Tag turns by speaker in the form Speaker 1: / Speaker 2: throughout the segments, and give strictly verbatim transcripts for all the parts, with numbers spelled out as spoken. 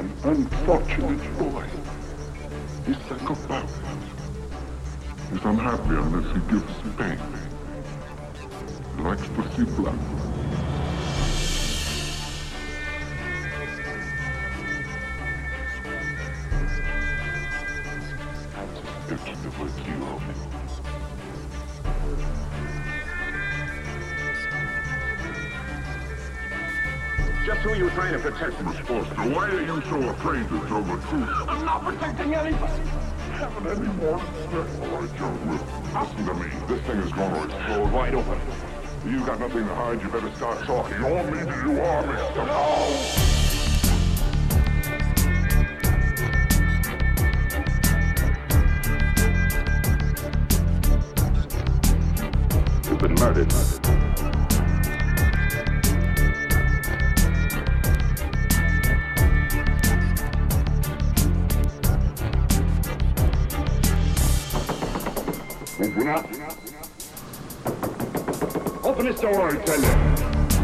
Speaker 1: an unfortunate boy. He's psychopathic. He's unhappy unless he gives pain. He likes to see blood. It's the virtue of it.
Speaker 2: Just who are you trying to protect?
Speaker 1: Miss Foster, why are you so afraid to tell the truth?
Speaker 2: I'm not protecting anybody.
Speaker 1: Haven't any more respect for our young will. Listen to me. This thing is going to explode
Speaker 2: Wide open.
Speaker 1: You got nothing to hide. You better start talking. Or maybe you are, Mister No! You've been murdered. Open up. Open this door, I tell you.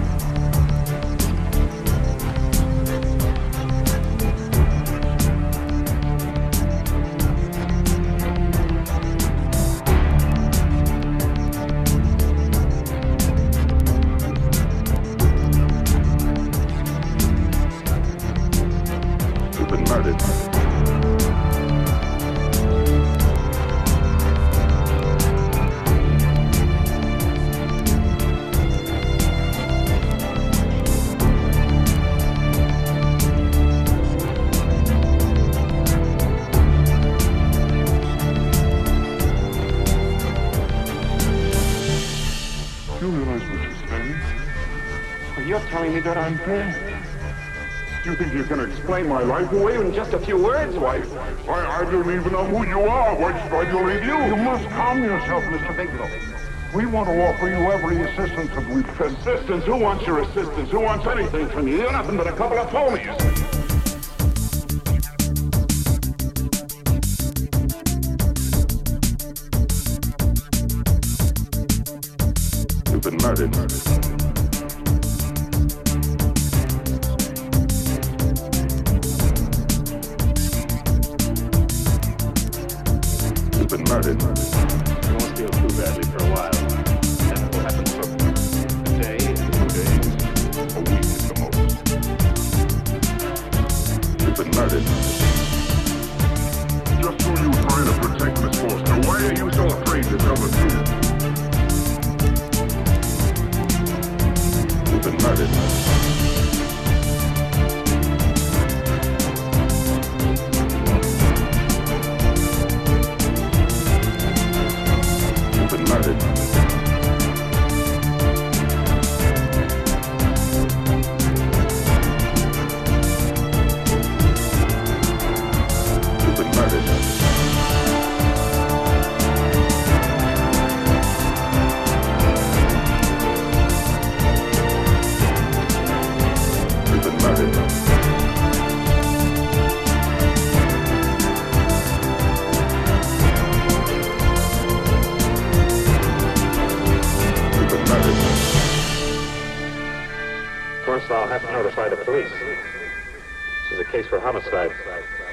Speaker 1: You've been murdered. Do you realize what you're saying?
Speaker 2: Well, you're telling me that I'm dead. Do you think you can explain my life away in just a few words? Why,
Speaker 1: Why, I don't even know who you are. Why, why do you leave you?
Speaker 2: you must calm yourself, Mister Bigelow. We want to offer you every assistance that we can. Assistance? Who wants your assistance? Who wants anything from you? You're nothing but a couple of phonies.
Speaker 1: You've been murdered. You've been murdered.
Speaker 3: You won't feel too badly for a while. Then it will happen for a day, two days,
Speaker 1: A week at the most. You've been murdered. Just who you trying to protect, Miss Foster? Why are you so afraid to tell the truth? You've been murdered. You've been murdered. You've been murdered. You've been murdered. You've been murdered.
Speaker 3: Of course, I'll have to notify the police. This is a case for homicide.